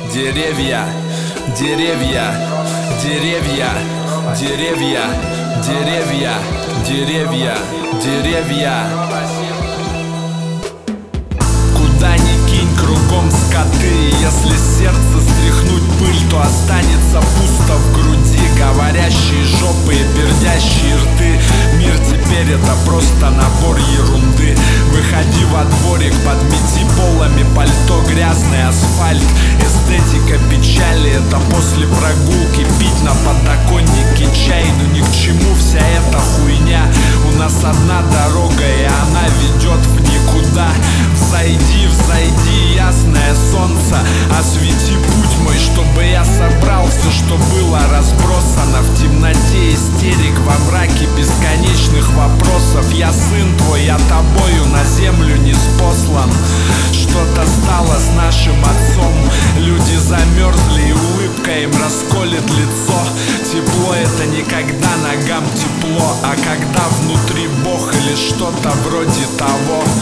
Деревья, деревья, деревья, деревья, деревья, деревья, деревья. Куда ни кинь, кругом скоты. Если сердце стряхнуть пыль, то останется пусто в груди. Говорящие жопы и пердящие рты. Мир теперь это просто набор ерунды. Выходи во дворик, подмети полами пальто, грязный асфальт. Эстетика печали, это после прогулки пить на подоконнике чай. Но ни к чему вся эта хуйня. У нас одна дорога, и она ведет в никуда. Взойди, взойди, ясное солнце, освети путь мой, чтобы я собрался, что было разбросано в темноте истерик, во мраке бесконечных вопросов. Я сын твой, я тобою на землю ниспослан. Что-то стало с нашим отцом. Люди замерзли, и улыбка им расколет лицо. Тепло — это не когда ногам тепло, а когда внутри Бог или что-то вроде того.